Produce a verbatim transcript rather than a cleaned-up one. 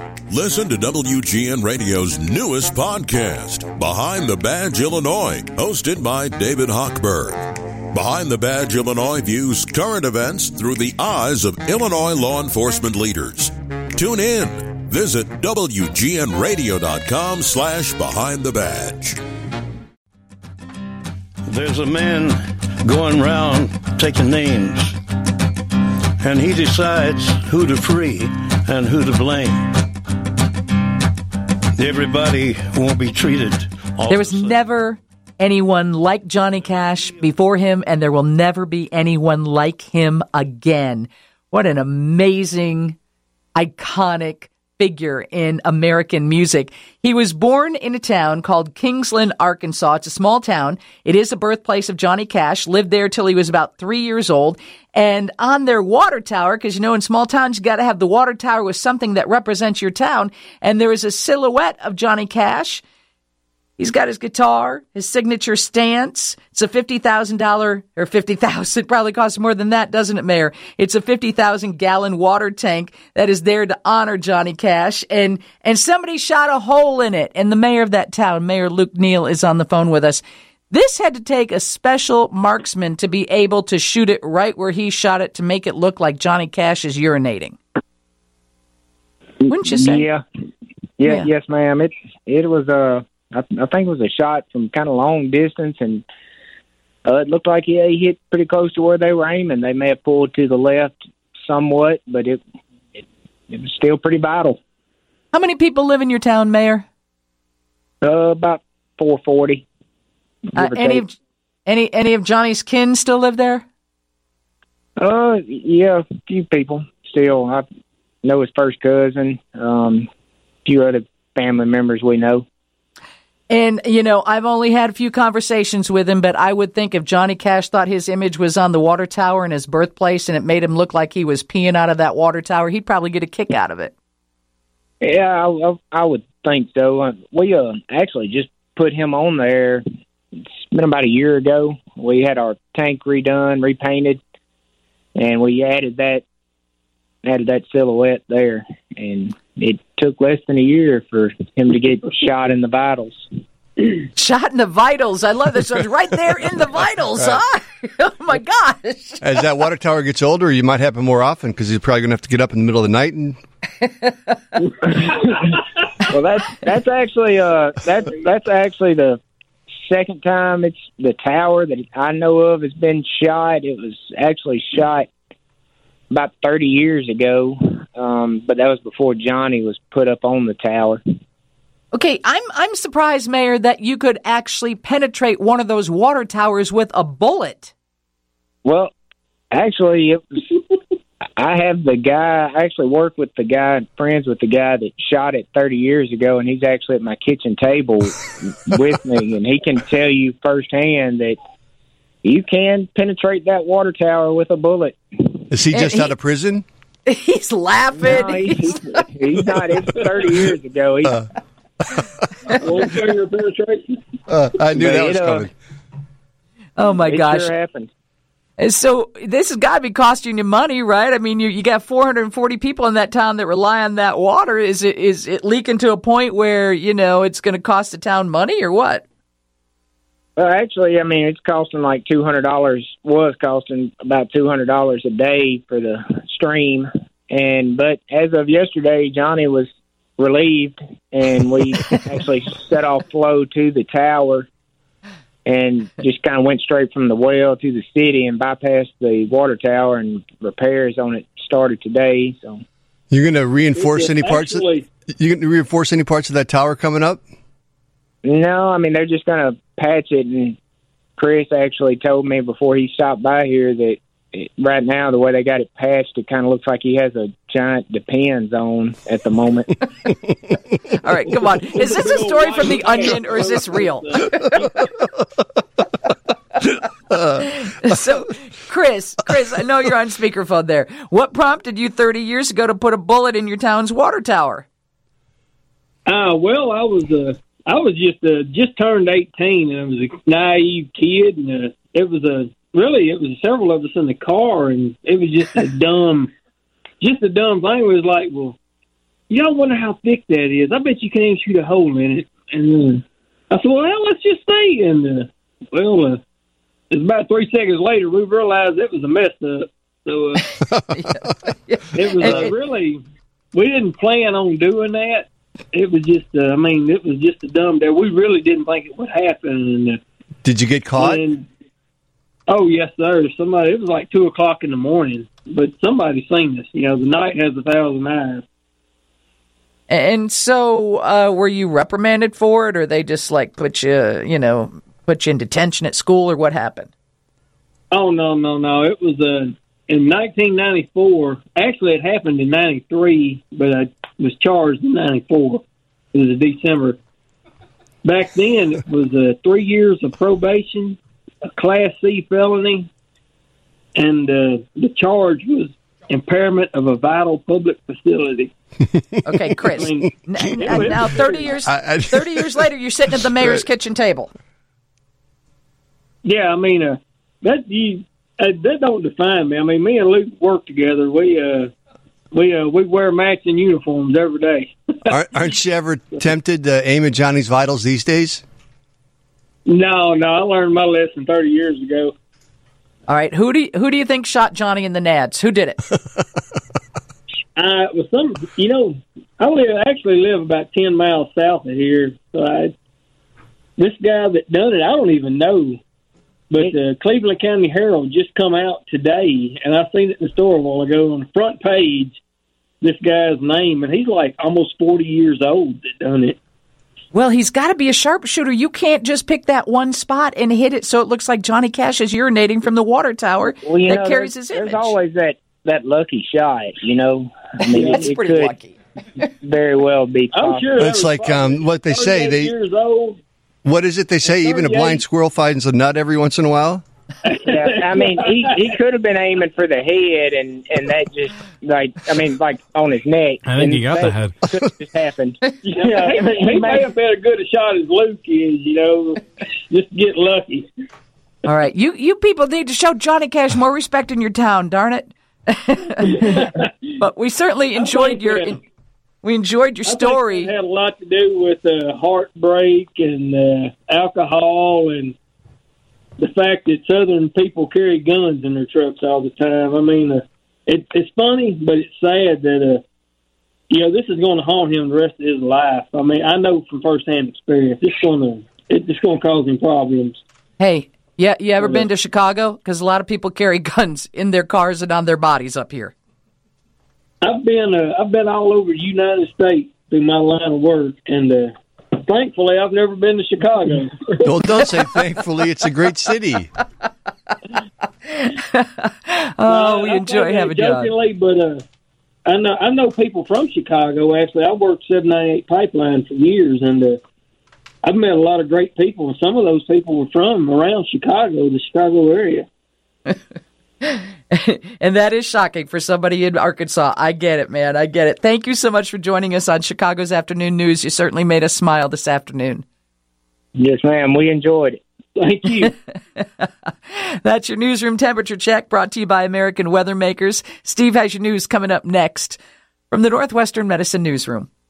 Listen to W G N Radio's newest podcast, Behind the Badge Illinois, hosted by David Hochberg. Behind the Badge Illinois views current events through the eyes of Illinois law enforcement leaders. Tune in. Visit W G N radio dot com slash behind the badge. There's a man going around taking names, and he decides who to free and who to blame. Everybody won't be treated all There was the same. never anyone like Johnny Cash before him, and there will never be anyone like him again. What an amazing, iconic figure in American music. He was born in a town called Kingsland, Arkansas. It's a small town. It is the birthplace of Johnny Cash. Lived there till he was about three years old. And on their water tower, because, you know, in small towns, you got to have the water tower with something that represents your town. And there is a silhouette of Johnny Cash. He's got his guitar, his signature stance. It's a fifty thousand dollars, or fifty thousand dollars, it probably costs more than that, doesn't it, Mayor? It's a fifty thousand gallon water tank that is there to honor Johnny Cash. And, and somebody shot a hole in it. And the mayor of that town, Mayor Luke Neal, is on the phone with us. This had to take a special marksman to be able to shoot it right where he shot it to make it look like Johnny Cash is urinating. Wouldn't you say? Yeah. Yeah, Yeah. yes, ma'am. It, it was a... I, I think it was a shot from kind of long distance, and uh, it looked like yeah, he hit pretty close to where they were aiming. They may have pulled to the left somewhat, but it it, it was still pretty vital. How many people live in your town, Mayor? Uh, about four forty. Uh, any of any any of Johnny's kin still live there? Uh, yeah, a few people still. I know his first cousin, um, a few other family members we know. And, you know, I've only had a few conversations with him, but I would think if Johnny Cash thought his image was on the water tower in his birthplace and it made him look like he was peeing out of that water tower, he'd probably get a kick out of it. Yeah, I, I, I would think so. Uh, we uh, actually just put him on there. It's been about a year ago. We had our tank redone, repainted, and we added that added that silhouette there. And it took less than a year for him to get shot in the vitals. Shot in the vitals. I love this. It's right there in the vitals, huh? Oh, my gosh. As that water tower gets older, you might happen more often because he's probably going to have to get up in the middle of the night. And well, that's that's actually uh that's that's actually the second time it's the tower that I know of has been shot. It was actually shot about thirty years ago, um, but that was before Johnny was put up on the tower. Okay, I'm I'm surprised, Mayor, that you could actually penetrate one of those water towers with a bullet. Well, actually, it was, I have the guy. I actually work with the guy, friends with the guy that shot it thirty years ago, and he's actually at my kitchen table with me, and he can tell you firsthand that you can penetrate that water tower with a bullet. Is he just he, out of prison? He's laughing. No, he's, he's, he's not. It's thirty years ago. He's, Uh, One finger penetration. uh, I knew But that it, was uh, coming. Oh, my it gosh. sure happened. And so this has got to be costing you money, right? I mean, you you got four hundred forty people in that town that rely on that water. Is it is it leaking to a point where, you know, it's going to cost the town money or what? Well, actually, I mean, it's costing like two hundred dollars, was costing about two hundred dollars a day for the stream. And but as of yesterday, Johnny was relieved, and we actually set off flow to the tower and just kind of went straight from the well to the city and bypassed the water tower, and repairs on it started today. So You're going to reinforce It- any parts? Of, actually- you going to reinforce any parts of that tower coming up? no, I mean, they're just going to patch it. And Chris actually told me before he stopped by here that it, right now, the way they got it patched, it kind of looks like he has a giant Depends on at the moment. All right, come on. Is this a story from The Onion or is this real? So, Chris, Chris, I know you're on speakerphone there. What prompted you thirty years ago to put a bullet in your town's water tower? Uh, well, I was uh, I was just uh, just turned eighteen, and I was a naive kid, and uh, it was a really it was several of us in the car, and it was just a dumb, just a dumb thing. It was like, well, y'all wonder how thick that is. I bet you can't shoot a hole in it. And uh, I said, well, let's just stay. And, uh, well, uh, it's about three seconds later, we realized it was a mess up. So uh, yeah. it was uh, really, we didn't plan on doing that. It was just, uh, I mean, it was just a dumb day. We really didn't think it would happen. And, uh, Did you get caught? And, oh, yes, sir. Somebody, it was like two o'clock in the morning, but somebody seen us. You know, the night has a thousand eyes. And so uh, were you reprimanded for it, or they just like put you, you know, put you in detention at school, or what happened? Oh, no, no, no. It was uh, in nineteen ninety-four. Actually, it happened in ninety-three, but I was charged in ninety-four. It was in December. Back then, it was uh, three years of probation, a Class C felony, and uh, the charge was impairment of a vital public facility. Okay, Chris. I mean, n- now, thirty years, I, I, thirty years later, you're sitting at the mayor's right. kitchen table. Yeah, I mean, uh, that you uh, that don't define me. I mean, me and Luke work together. We uh, we uh, we wear matching uniforms every day. Aren't you ever tempted to aim at Johnny's vitals these days? No, no. I learned my lesson thirty years ago. All right, who do you, who do you think shot Johnny in the nads? Who did it? Uh, well, some, you know, I live actually live about ten miles south of here. So I, this guy that done it, I don't even know. But the Cleveland County Herald just come out today, and I seen it in the store a while ago on the front page. This guy's name, and he's like almost forty years old that done it. Well, he's got to be a sharpshooter. You can't just pick that one spot and hit it so it looks like Johnny Cash is urinating from the water tower well, you that know, carries there's, his image. There's always that, that lucky shot, you know. I mean, That's it, it pretty could lucky. very well be possible. I'm sure it's like um, what they say. They years old. What is it they say? Even a blind squirrel finds a nut every once in a while. Yeah, I mean, he he could have been aiming for the head, and, and that just like I mean, like on his neck. I think he got the head. Could have just happened. Yeah, he, he may have been as good a shot as Luke is. You know, just get lucky. All right, you you people need to show Johnny Cash more respect in your town. Darn it! But we certainly enjoyed your that, we enjoyed your I story. Think it had a lot to do with uh, heartbreak and uh, alcohol and the fact that Southern people carry guns in their trucks all the time. I mean, uh, it, it's funny, but it's sad that, uh, you know, this is going to haunt him the rest of his life. I mean, I know from firsthand experience, it's going to it's going to cause him problems. Hey, yeah, you ever been to Chicago? Because a lot of people carry guns in their cars and on their bodies up here. I've been uh, I've been all over the United States through my line of work, and uh, thankfully, I've never been to Chicago. Well, don't say thankfully. It's a great city. Oh, we I, enjoy I having you jokingly, but uh, I know I know people from Chicago. Actually, I worked seven ninety-eight Pipeline for years, and uh, I've met a lot of great people. And some of those people were from around Chicago, the Chicago area. And that is shocking for somebody in Arkansas. I get it, man. I get it. Thank you so much for joining us on Chicago's Afternoon News. You certainly made us smile this afternoon. Yes, ma'am. We enjoyed it. Thank you. That's your newsroom temperature check brought to you by American Weather Makers. Steve has your news coming up next from the Northwestern Medicine Newsroom.